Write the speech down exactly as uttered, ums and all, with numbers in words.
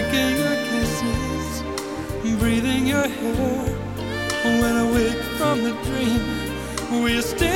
drinking your kisses, breathing your hair. When I wake from the dream, we're still